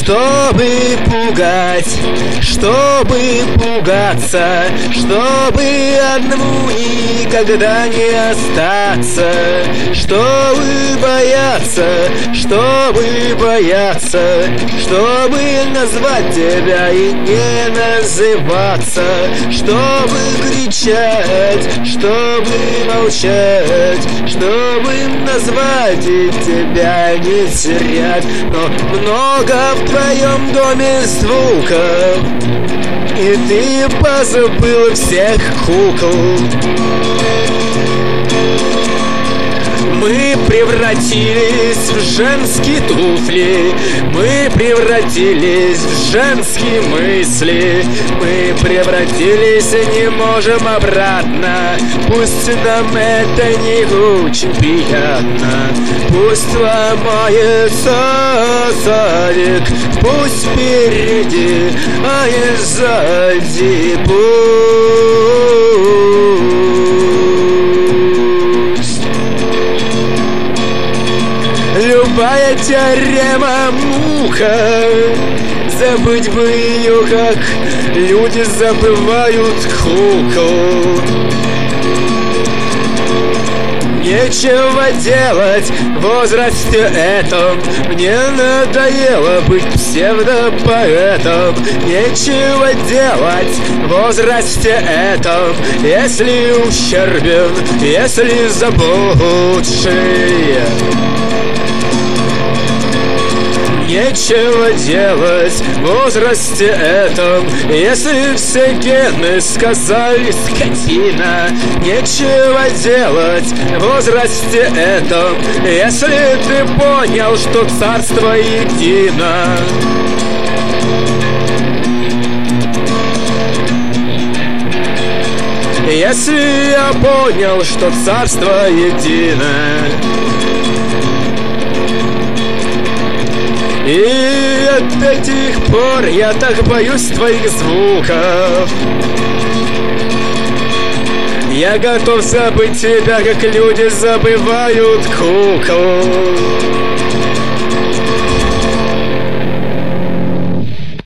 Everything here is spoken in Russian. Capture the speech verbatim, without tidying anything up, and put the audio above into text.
чтобы пугать, чтобы пугаться, чтобы одному никогда не остаться, чтобы бояться, чтобы бояться, чтобы назвать тебя и не называться, чтобы кричать, чтобы молчать, чтобы назвать и тебя не терять. Но много в твоем доме звуков, и ты позабыл всех кукол. Мы превратились в женские туфли, мы превратились в женские мысли, мы превратились и не можем обратно. Пусть нам это не очень приятно, пусть ломается садик, пусть впереди, а не сзади, любая теорема мука, забыть бы ее, как люди забывают кукол. Нечего делать в возрасте этом, мне надоело быть псевдопоэтом. Нечего делать в возрасте этом, если ущербен, если заблудший. Нечего делать в возрасте этом, если все гены сказали скотина. Нечего делать в возрасте этом, если ты понял, что царство едино. Если я понял, что царство едино. И от этих пор я так боюсь твоих звуков. Я готов забыть тебя, как люди забывают кукол.